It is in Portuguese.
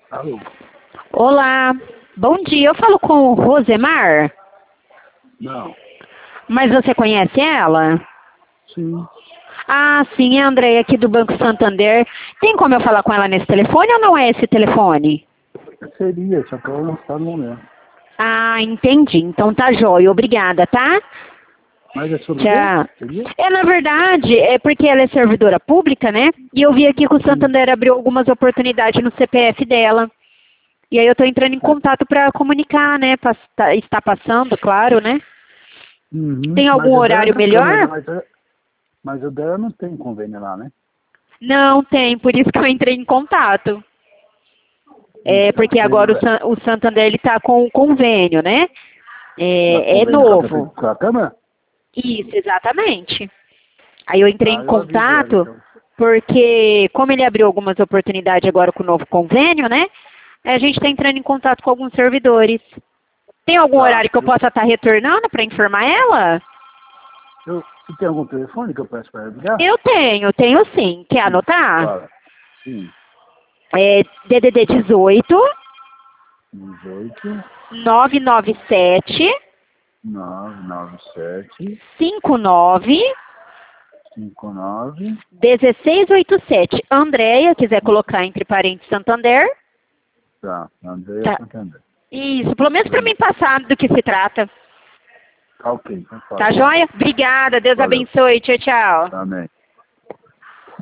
Alô? Olá, bom dia. Eu falo com o Rosemar, Não. mas você conhece ela? Sim. Ah, sim, é a Andréia aqui do Banco Santander. Tem como eu falar com ela nesse telefone ou não é esse telefone? Seria, só que ela não está no momento. Ah, entendi. Então tá jóia. Obrigada, tá? Mas é sobre o Tchau. quê? Seria? Na verdade, é porque ela é servidora pública, né? E eu vi aqui que o Santander abriu algumas oportunidades no CPF dela. E aí eu tô entrando em contato para comunicar, né? Está passando, claro, né? Uhum. Tem algum Mas o dela é horário bacana, né? melhor? Mas o dela não tem convênio lá, né? Não tem, por isso que eu entrei em contato. É, Então, porque agora o Santander ele tá com o convênio, né? mas É convênio novo. com a Câmara? Isso, exatamente. Aí eu entrei em Tá, eu aviso ela contato então. porque, como ele abriu algumas oportunidades agora com o novo convênio, né? A gente está entrando em contato com alguns servidores. Tem algum Tá. horário que eu possa estar retornando para informar ela? Você tem algum telefone que eu peço para ela ligar? Eu tenho sim. Quer Sim. anotar? Fala. Sim. É DDD 18 18 997 997 59 59 1687. Andréia, quiser colocar entre parênteses Santander. Tá. Andréia Tá. Santander. Isso, pelo menos para mim passar do que se trata. Tá ok. Então fala. Tá joia? Obrigada, Deus Valeu. abençoe. Tchau, tchau. Amém.